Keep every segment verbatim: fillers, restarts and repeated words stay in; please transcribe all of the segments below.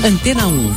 Antena um.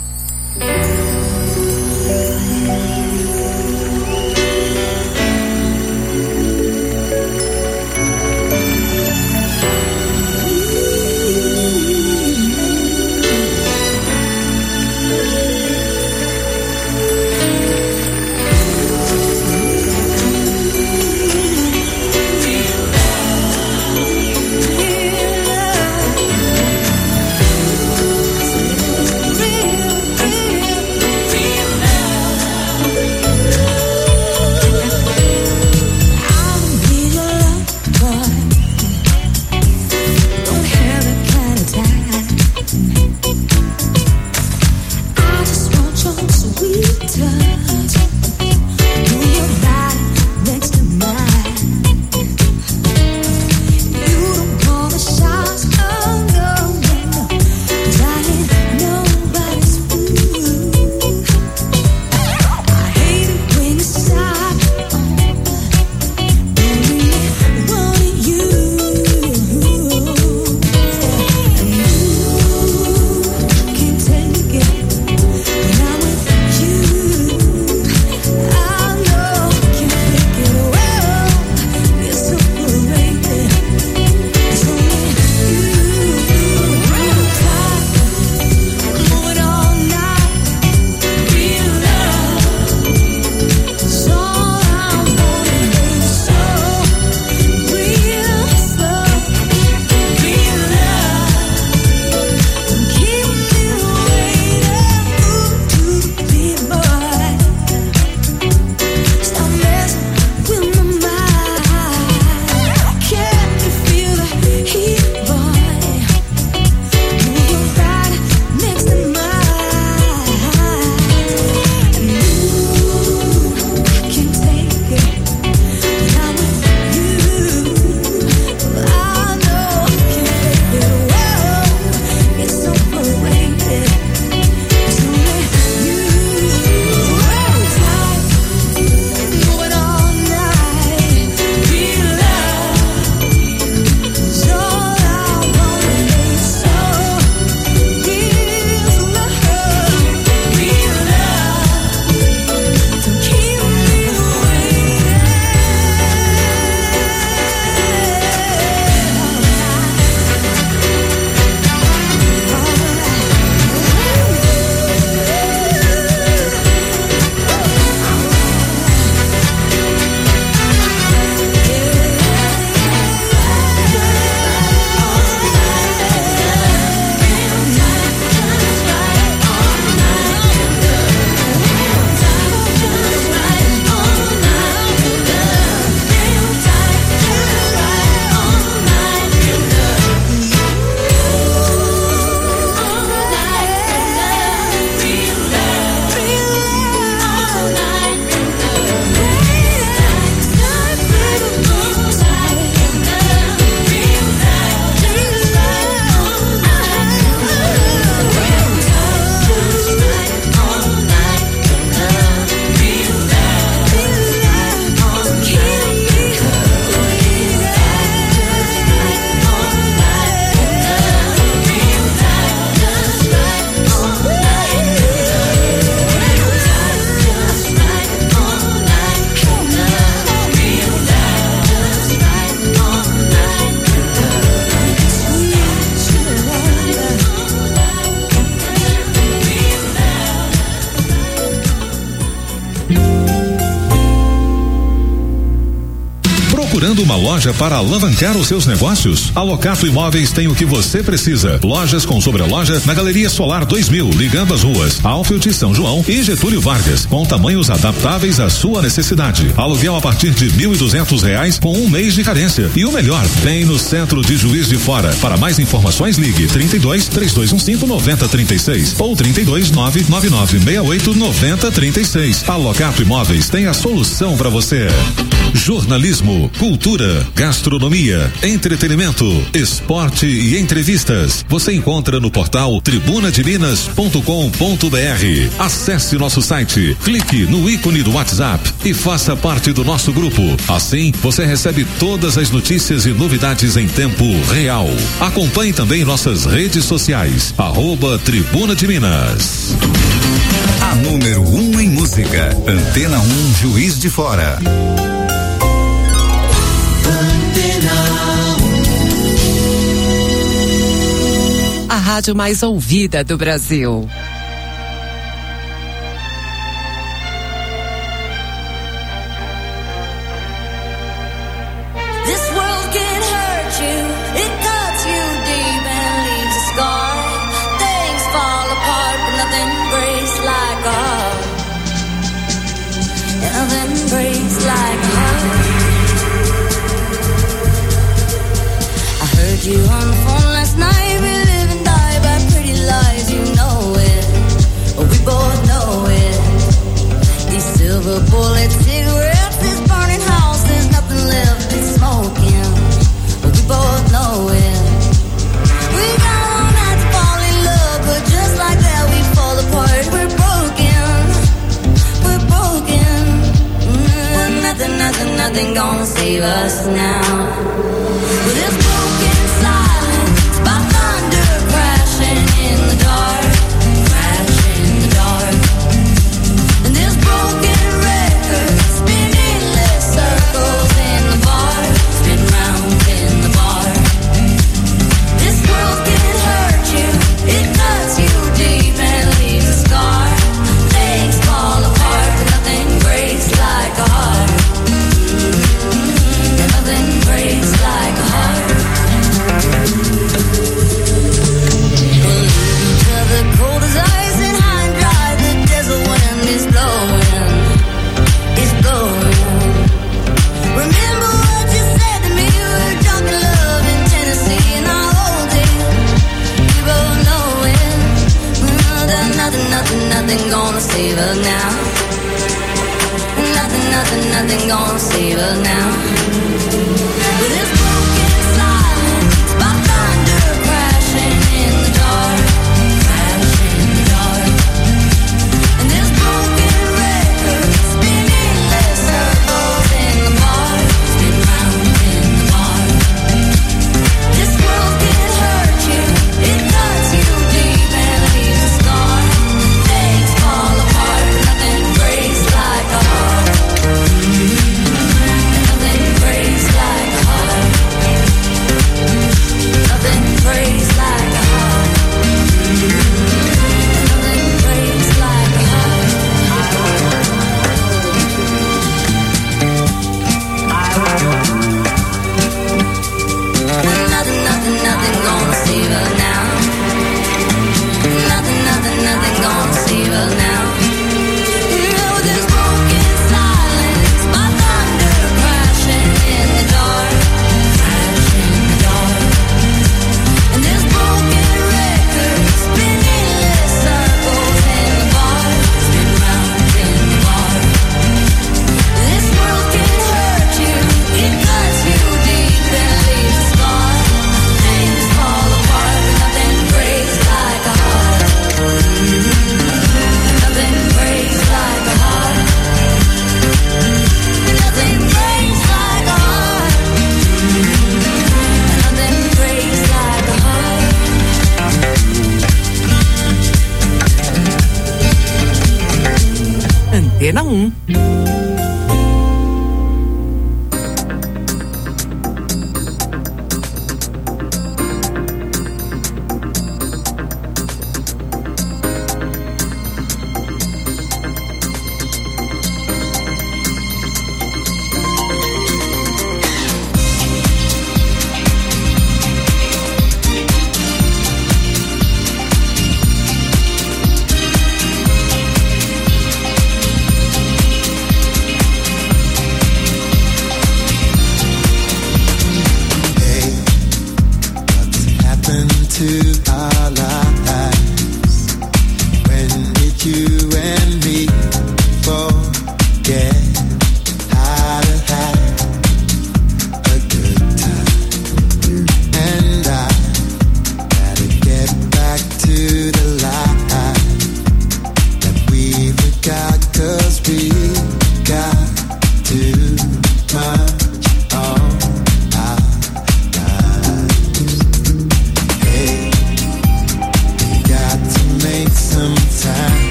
Procurando uma loja para alavancar os seus negócios? A Locato Imóveis tem o que você precisa. Lojas com sobreloja na Galeria Solar dois mil, ligando as ruas Alfield, São João e Getúlio Vargas, com tamanhos adaptáveis à sua necessidade. Aluguel a partir de mil e duzentos reais com um mês de carência. E o melhor, tem no centro de Juiz de Fora. Para mais informações, ligue trinta e dois, três dois um cinco, nove zero três seis ou trinta e dois, nove nove nove seis oito, nove zero três seis. A Locato Imóveis tem a solução para você. jornalismo, cultura, gastronomia, entretenimento, esporte e entrevistas. Você encontra no portal tribuna de minas ponto com ponto br. Acesse nosso site, clique no ícone do WhatsApp e faça parte do nosso grupo. Assim, você recebe todas as notícias e novidades em tempo real. Acompanhe também nossas redes sociais, arroba Tribuna de Minas. A número um em música, Antena um, Juiz de Fora. A rádio mais ouvida do Brasil. You on the phone last night, we live and die by pretty lies, you know it, we both know it. These silver bullet cigarettes, this burning house, there's nothing left, it's smoking, we both know it. We got all night to fall in love, but just like that we fall apart, we're broken, we're broken. Mm, nothing, nothing, nothing gonna save us now. With this broken silence, by thunder crashing in the dark, crashing in the dark. And this broken record spinning less circles in the bar, spin round in the bar. This world can hurt you, it cuts you deep and leaves a scar. Things fall apart, but nothing breaks like a heart. Mm-hmm. Nothing breaks like a heart. The cold as ice and high and dry, the desert wind is blowing, it's blowing. Remember what you said to me, we were talking love in Tennessee, and I'll hold it, we both know it. Mm, there's nothing, nothing, nothing gonna save us now. Nothing, nothing, nothing gonna save us now. With this broken silence, by thunder crashing in the dark. Antena um.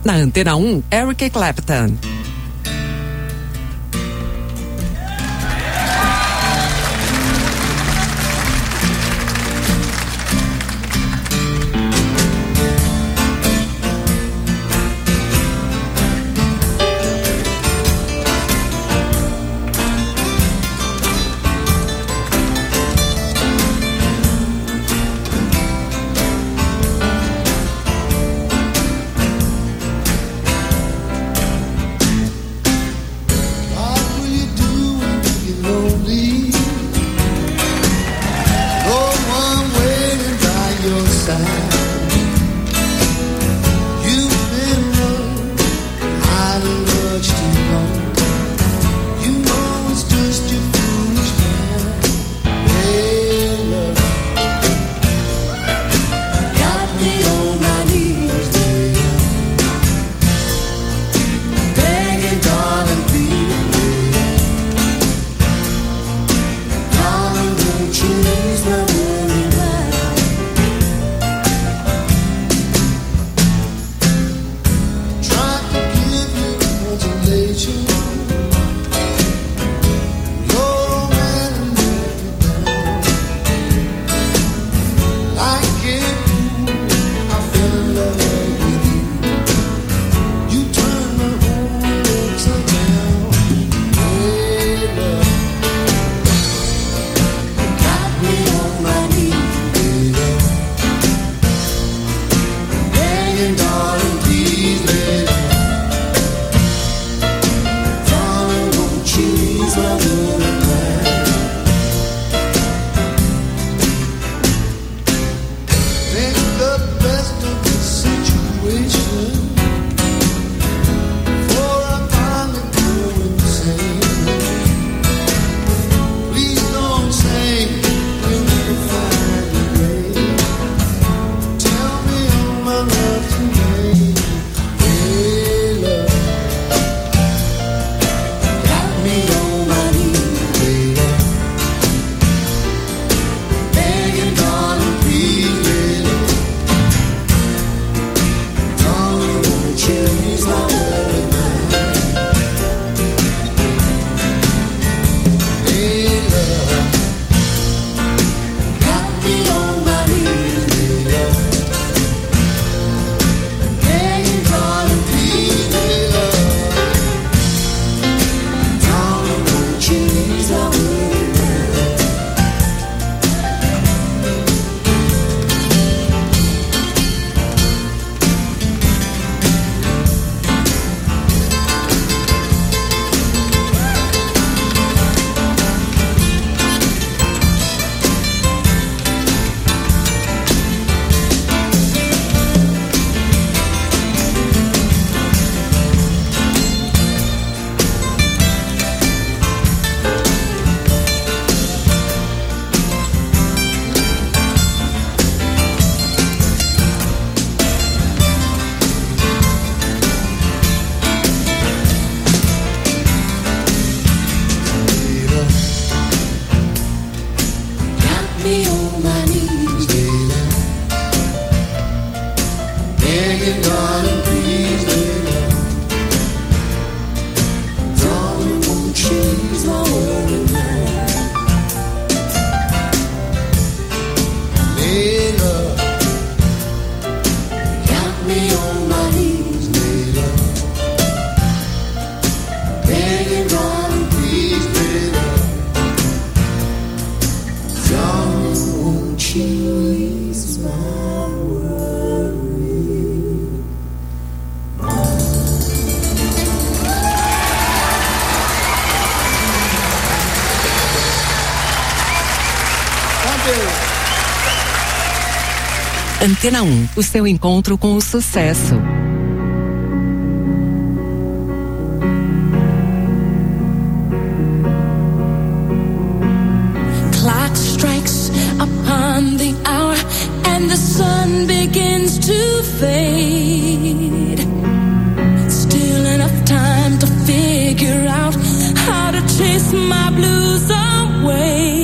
Na Antena um, Eric Clapton. Antena um, o seu encontro com o sucesso. Clock strikes upon the hour and the sun begins to fade. Still enough time to figure out how to chase my blues away.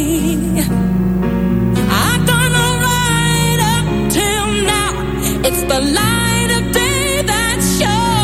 It's the light of day that shows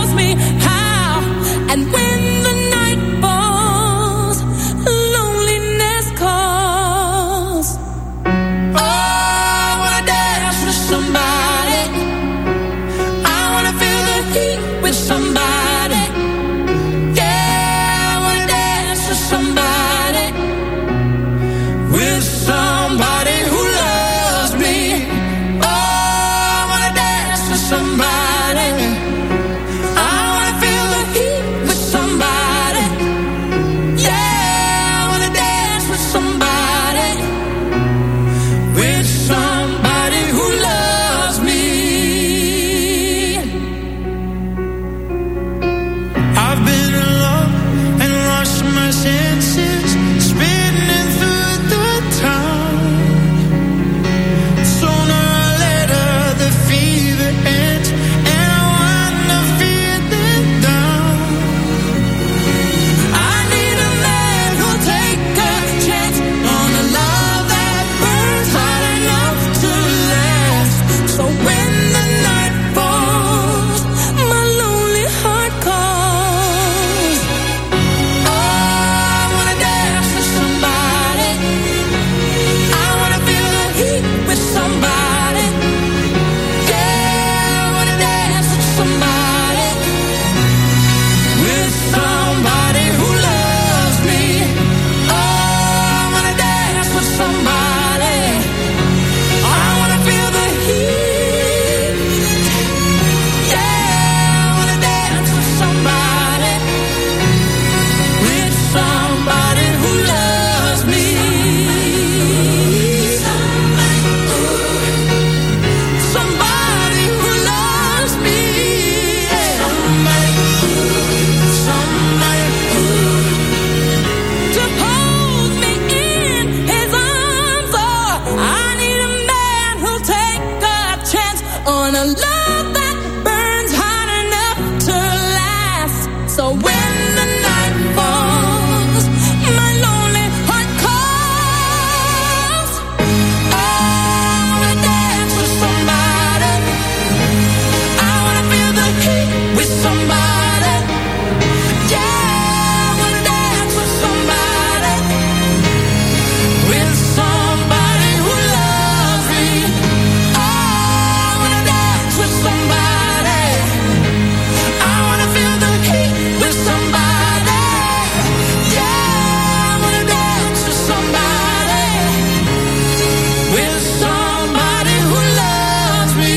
love that burns hot enough to last. So when the night falls, my lonely heart calls. I wanna dance with somebody. I wanna feel the heat with somebody. Yeah, I wanna dance with somebody. With somebody who loves me. I wanna dance with somebody. I wanna feel the heat with somebody. Yeah, I wanna dance with somebody. With somebody who loves me.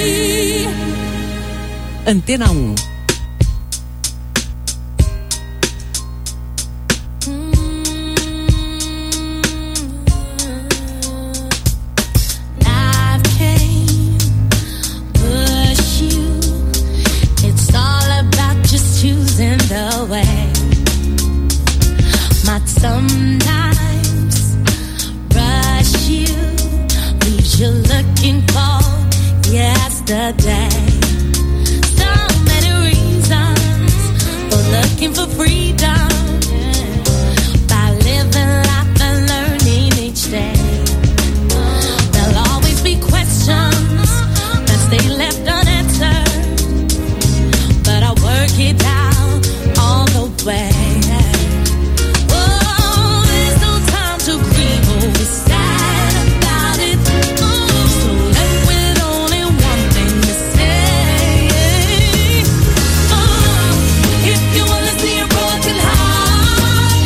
Antena um. Life came, push you. It's all about just choosing the way. Might sometimes rush you, leaves you looking for yesterday. So many reasons for looking for freedom. By living life and learning each day. There'll always be questions that stay left unanswered, but I work it out all the way. Oh, there's no time to grieve or be sad about it. So left with only one thing to say. Oh, if you wanna see a broken heart,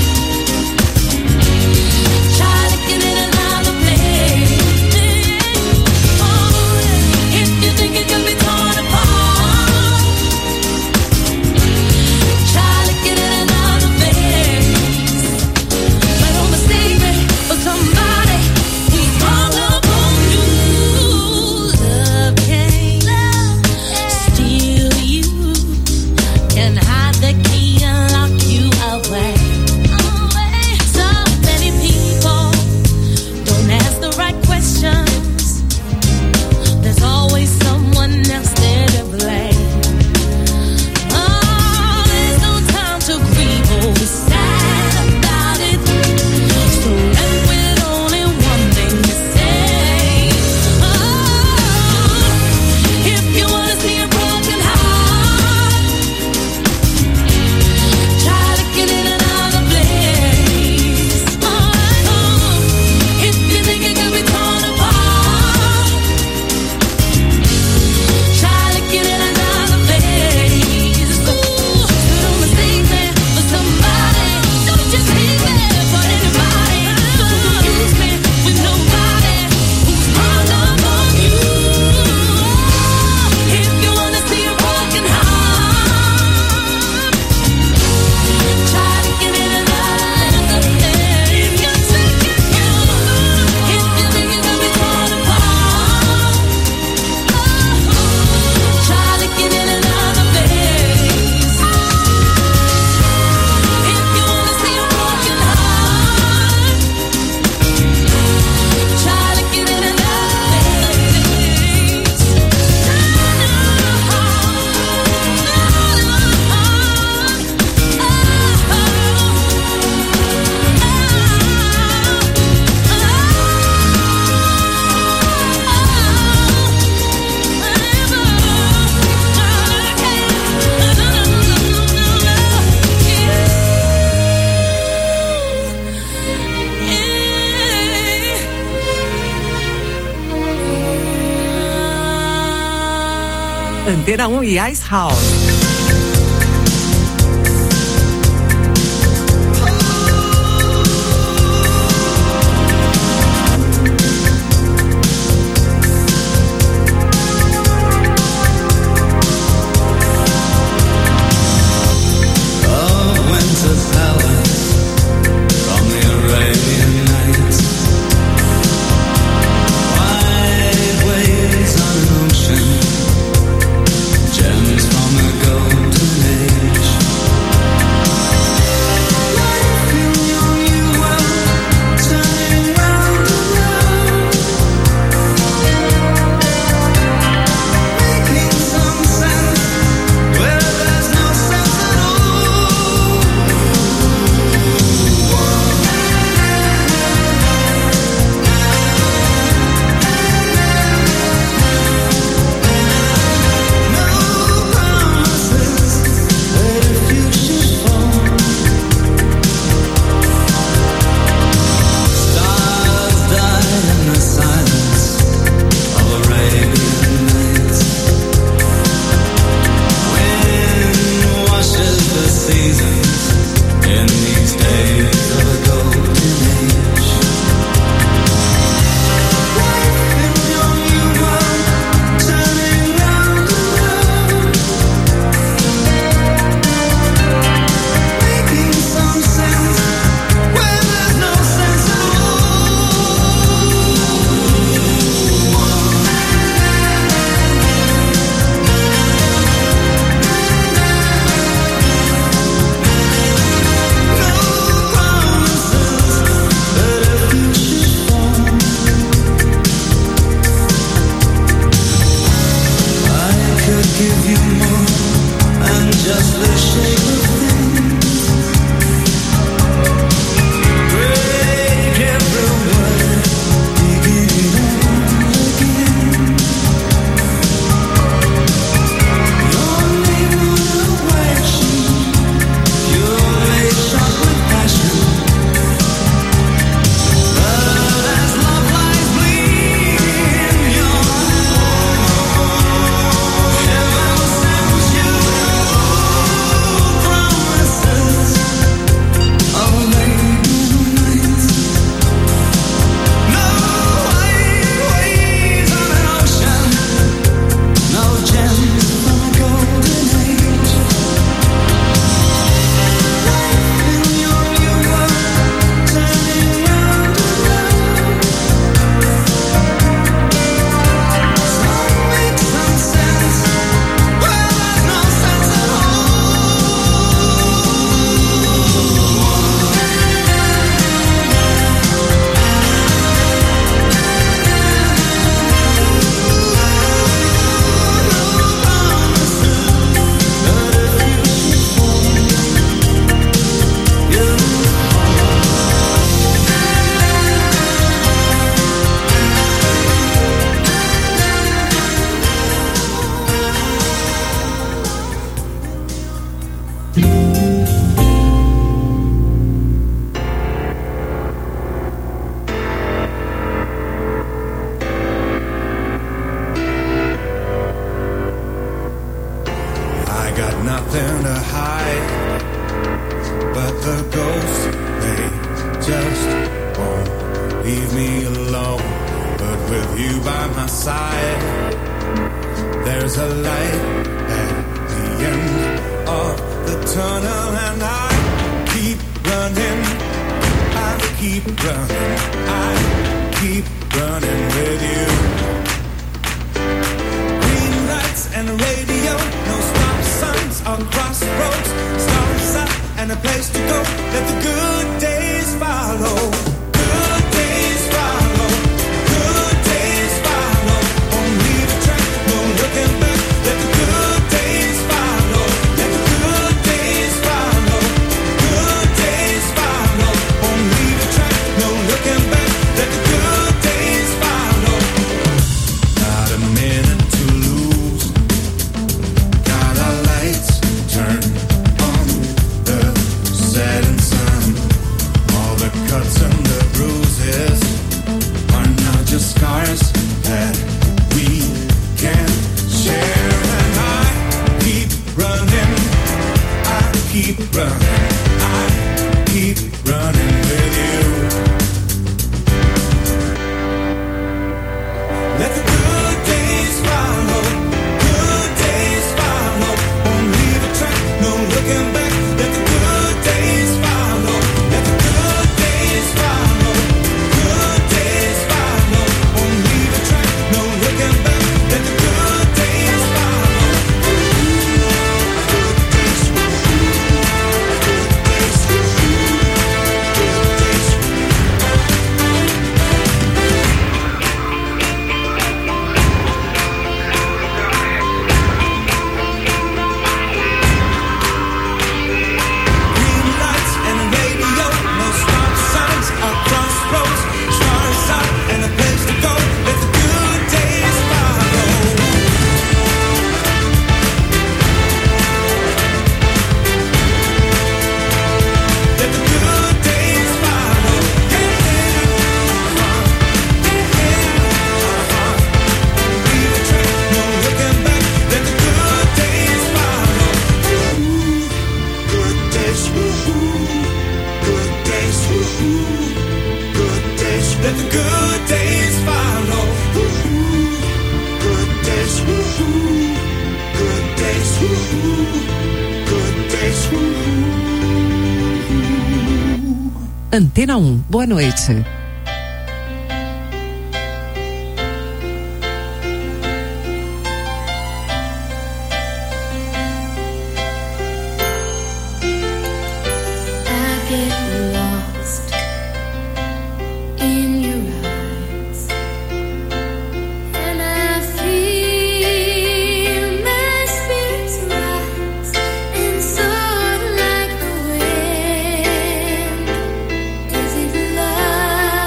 try looking in another place. Oh, if you think it can be torn apart, try looking in another place. But don't mistake me for somebody who's hung up on you. Love can't steal you, can hide the key and lock you away. So many people don't ask the right questions. There's always someone else there to blame. Oh, there's no time to grieve or be sad about it. So left with only one thing to say. Oh, if you wanna see a broken heart, try looking in another place. Oh, if you think it can be torn apart, try looking in another place. Ooh, don't mistake me for somebody. Don't just leave me for anybody. Don't confuse me with nobody who's hung up on you. If you wanna see a broken heart, try looking in another place. If you think it can, if you think it can be torn apart, try looking in another place. If you wanna see a broken heart, try looking in another place. Antena um e Ice House. Wide waves on an ocean, gems from the just won't leave me alone. But with you by my side, there's a light at the end of the tunnel, and I keep running, I keep running, I keep running with you. Green lights and a radio, no stop signs or crossroads, stars up and a place to go. Let the good days follow. Good days follow. Good days follow. Only the track, no looking back. Let the good days follow. Let the good days follow. Good days follow. Only the track, no looking back. Let the good days follow. Not a minute to lose. Got our lights turned on the setting sun. All the cuts and the bruises are now just scars that we can share. And I keep running, I keep running, I keep running with you. Let the good days follow, good days follow. Only the track, no looking back. Let the good days follow, let the good days follow, good days follow. Only the track, no looking back. Let the good days follow. Good days, good days, good days. Green lights and a radio, no stop signs or crossroads, stars out and a place to go. Let the good days follow. Let the good days follow. Yeah, uh-huh. Yeah, uh-huh. Leave the track, no looking back. Let the good days follow. Good days, good days, good days. Let the good days follow. Good days, good days, good days. Antena um, boa noite. I get lost in your eyes, and I feel my spirits rise and soar like the wind. Is it love?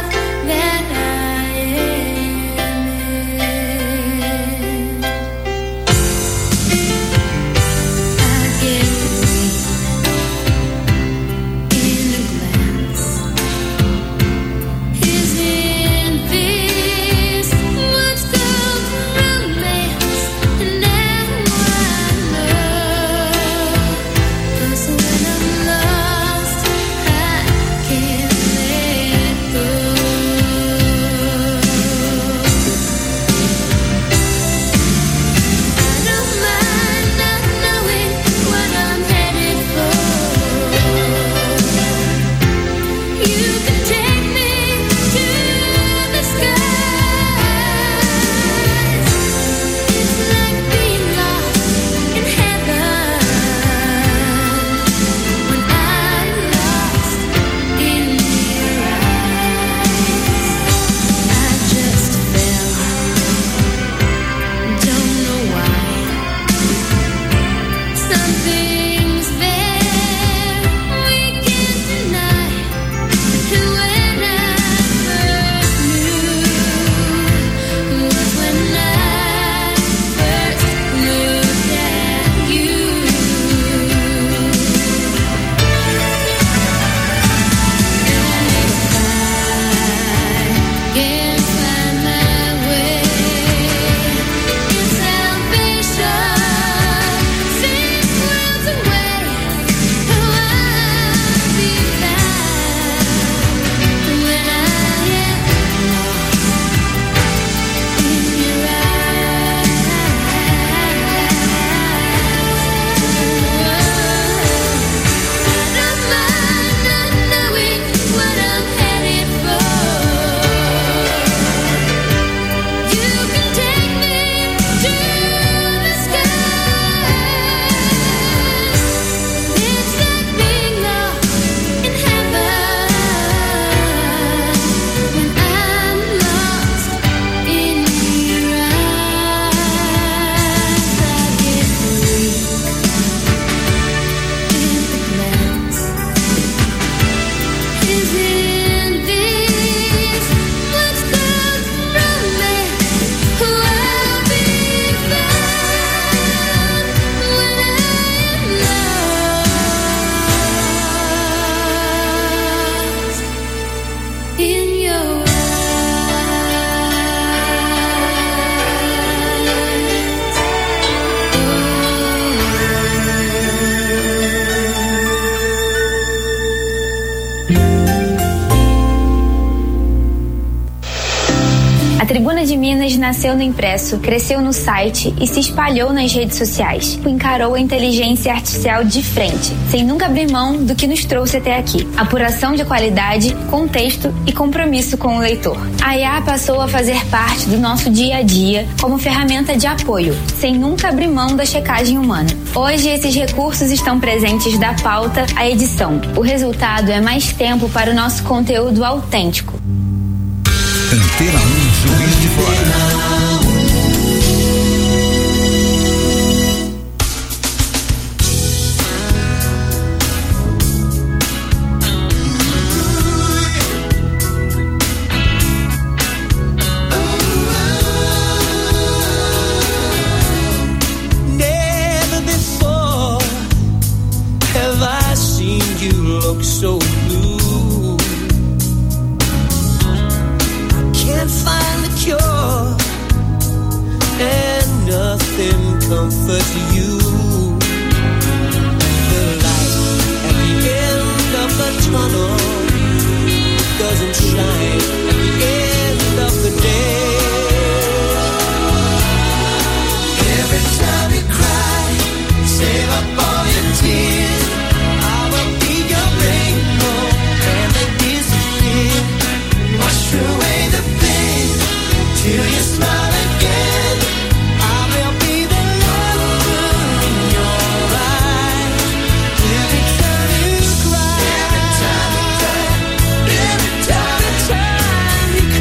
A Tribuna de Minas nasceu no impresso, cresceu no site e se espalhou nas redes sociais. Encarou a inteligência artificial de frente, sem nunca abrir mão do que nos trouxe até aqui. Apuração de qualidade, contexto e compromisso com o leitor. A I A passou a fazer parte do nosso dia a dia como ferramenta de apoio, sem nunca abrir mão da checagem humana. Hoje, esses recursos estão presentes da pauta à edição. O resultado é mais tempo para o nosso conteúdo autêntico. Antena um, Juiz de Fora. So blue, I can't find the cure, and nothing comforts you. The light at the end of the tunnel doesn't shine at the end of the day. Every time you cry, save up all your tears. Wash away the pain till you smile again. I will be the lover in your eyes. Every time you cry, every time you cry, every time, every time you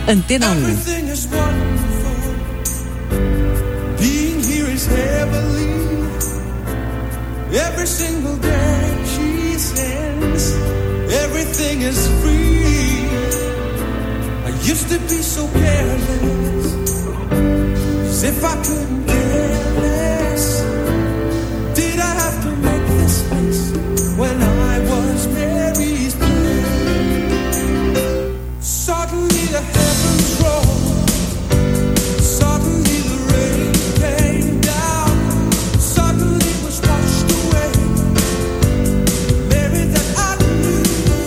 Antena um. Everything is wonderful. Being here is heavenly. Every single day she sends. Everything is free. I used to be so careless, as if I couldn't care less. Did I have to make this place when I was Mary's place? Suddenly the heavens rolled. Suddenly the rain came down. Suddenly it was washed away. The Mary that I knew.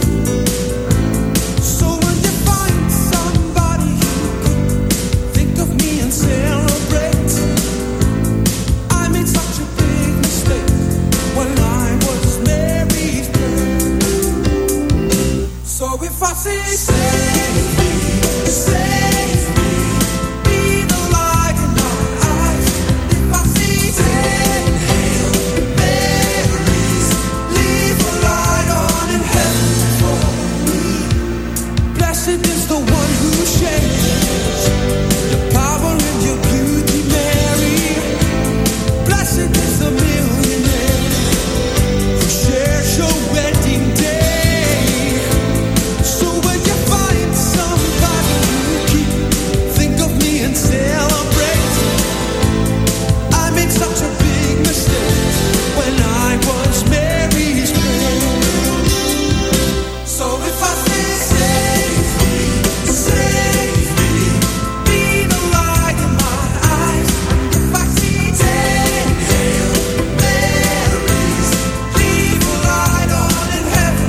So when you find somebody who could think of me and celebrate, I made such a big mistake when I was Mary's babe. So if I say, save me, save me, be the light in my eyes. If I say, take Hail Marys, leave a light on in heaven for me. Blessed is the one who shares the power in your beauty, Mary. Blessed is the millionaire who shares your wedding day. So when you find somebody who keep think of me and celebrate, I made such a big mistake when I was Mary's babe. So if I say, save me, save me, be the light in my eyes. If I see ten Hail Marys, leave a light on in heaven.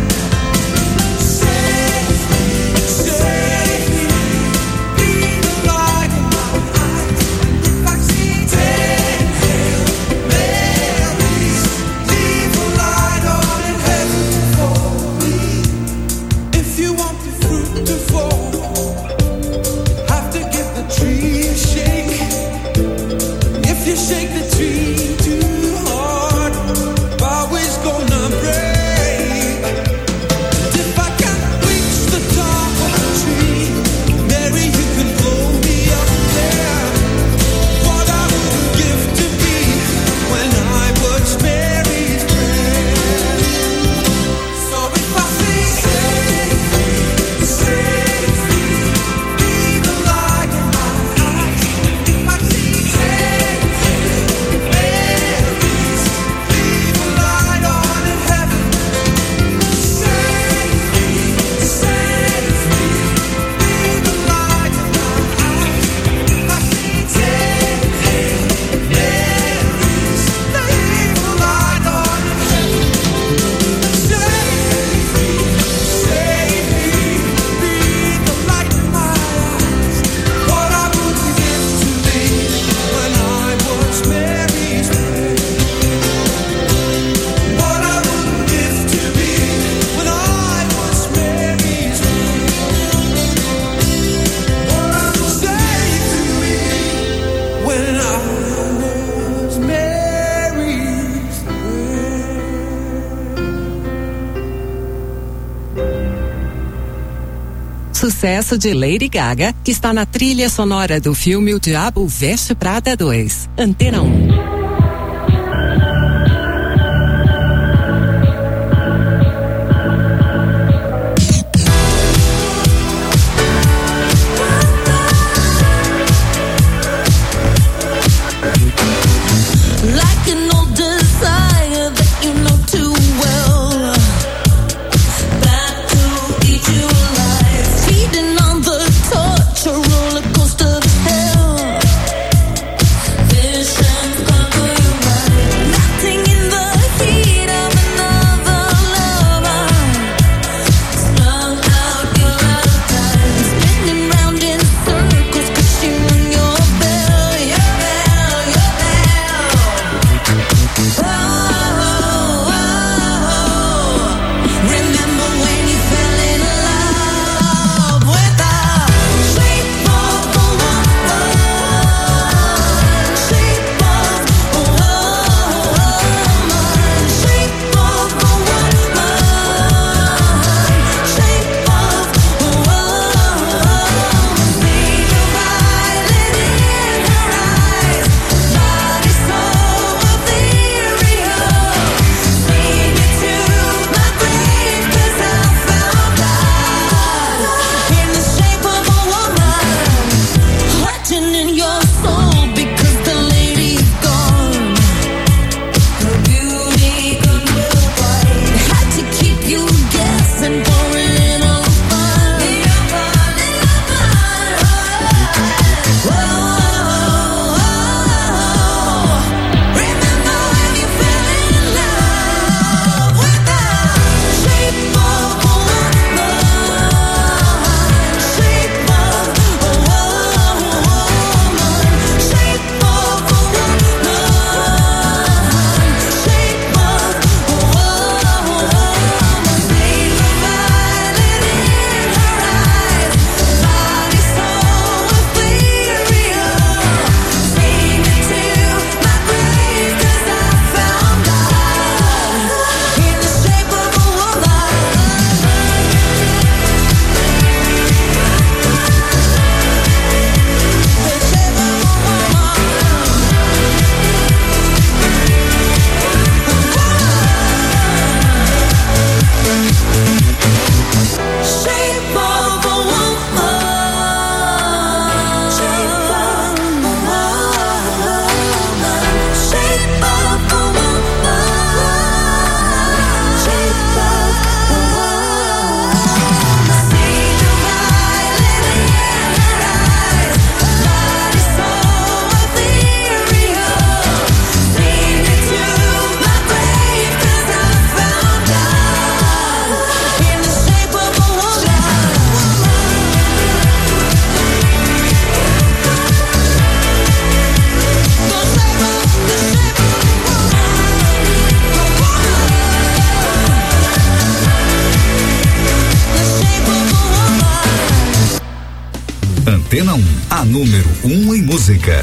Save me, save me, be the light in my eyes. If I see ten Hail Marys, leave a light on in heaven for me. If you want the fruit to fall, have to give the tree a shake. If you shake the tree too hard, bough is gonna break. If I can't reach the top of the tree, Mary, you can blow me up there. What I would give to be when I was Mary's babe. So if I say, save me, save me, be the light in my eyes. If I see ten Hail Marys, leave a light on in heaven. Save me, save me, be the light in my eyes. If I see ten Hail Marys, leave a light on in heaven. Save me, save me, be the light in my eyes. What I would give to be when I was Mary's babe. What I would give to be when I was Mary's babe. What I would say to me when I was Mary's Sucesso de Lady Gaga, que está na trilha sonora do filme O Diabo Veste Prada dois. Antena um. Like an old desire that you know too well, back to eat you alive, feeding on the torture roller coaster of hell. Visions come a número um em música.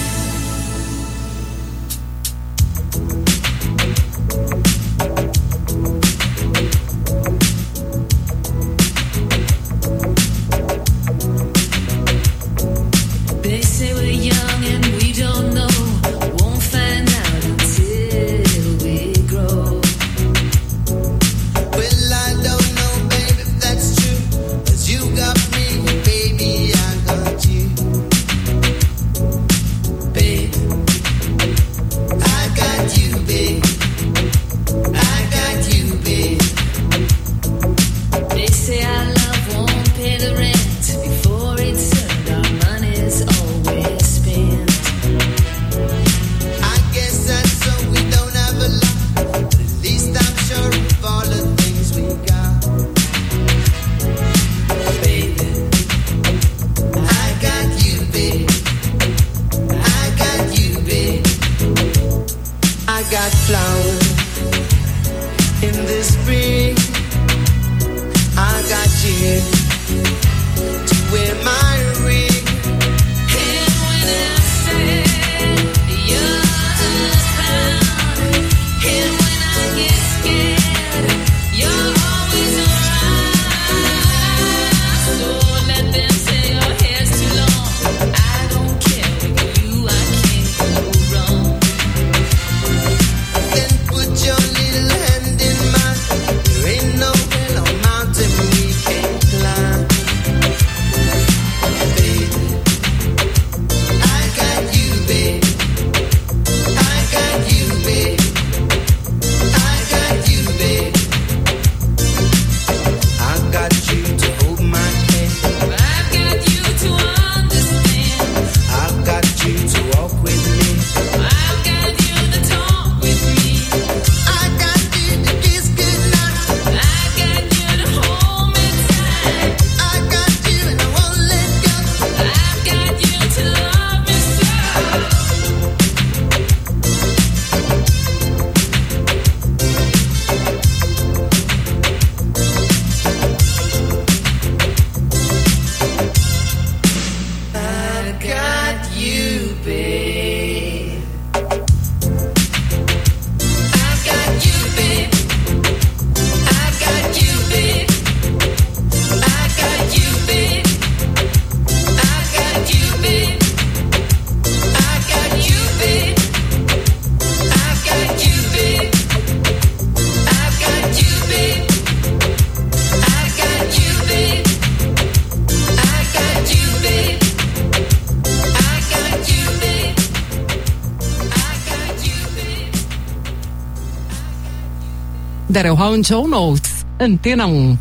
Daryl Hall and Joe Notes, Antena um.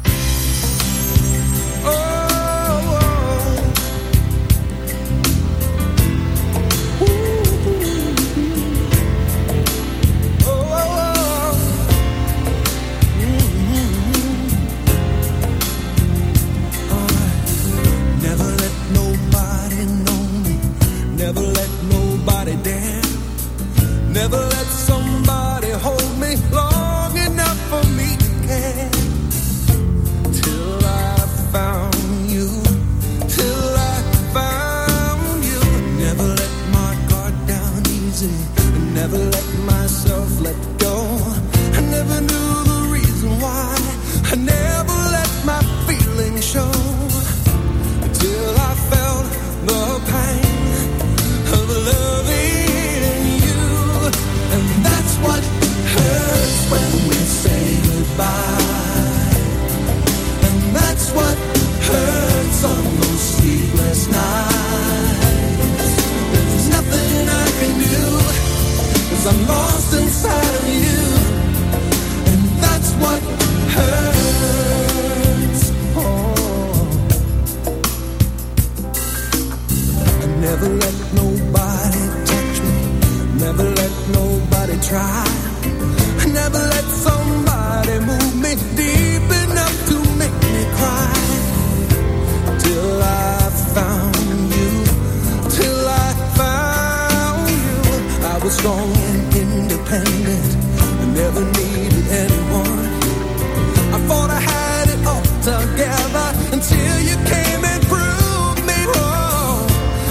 Together until you came and proved me wrong.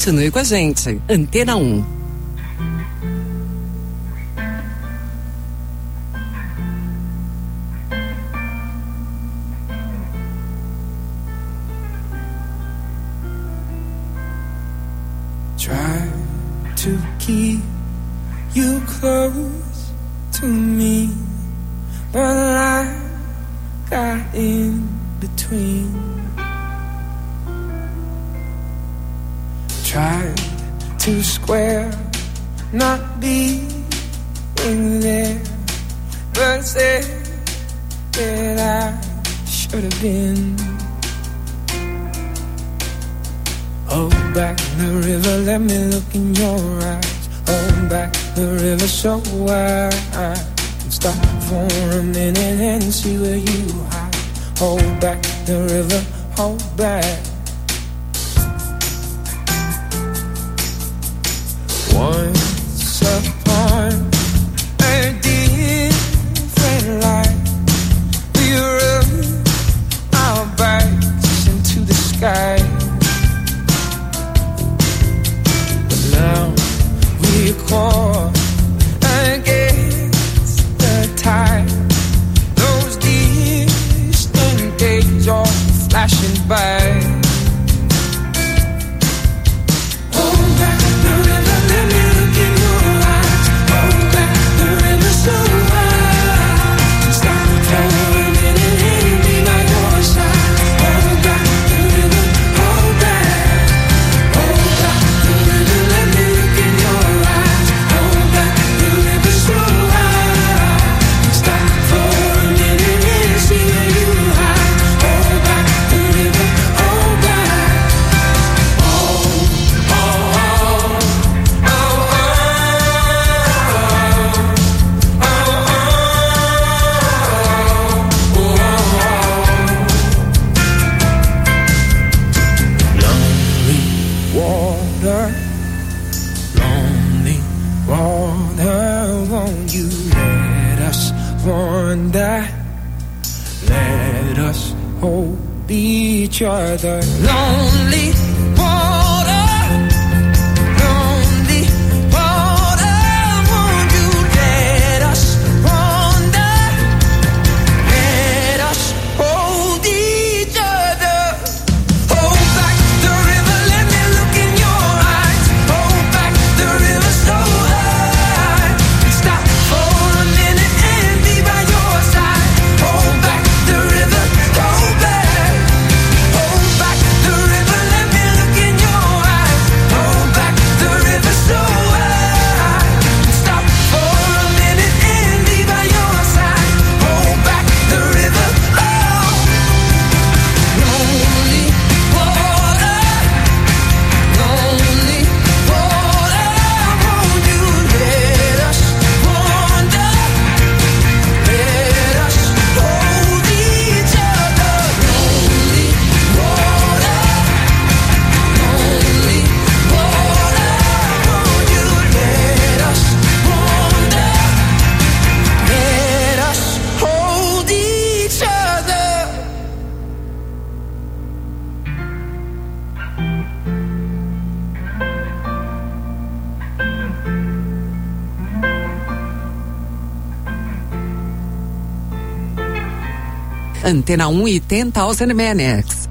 Continue com a gente. Antena um. Try to keep you close to me, but I got in between. Tried to square, not being there, but said that I should have been. Oh, back the river, let me look in your eyes. Oh, back the river so wide I can stop for a minute and see where you hide. Hold back the river, hold back. Once upon a different life, we rode our bikes into the sky. Now we caught against the tide. Those distant days are flashing by. Hold back the river, let me look in your eyes. Hold back the river so wide. Stop for a minute and be by your side. Hold back the river, hold back. Hold back the river, let me look in your eyes. Hold back the river so wide. Stop for a minute and see where you hide. Hold back the river, hold back. Oh, oh, oh, oh, oh, oh, oh, oh. Lonely water, lonely water, won't you let us wander? Let us hold each other. Lonely water, lonely water, won't you let us wander? Let us hold each other. Hold back the river, let me look in your eyes. Hold back the river so high. Stop for a minute and be by your side. Hold back the river, hold back. Hold back the river, let me look in your eyes. Hold back the river so high. Stop for a minute and be by your side. Hold back the river, oh. Lonely water, lonely water, won't you let us wander? Let us hold each other. Lonely water, lonely water, won't you let us wander? Let us hold each other. Antena um e ten thousand Maniacs.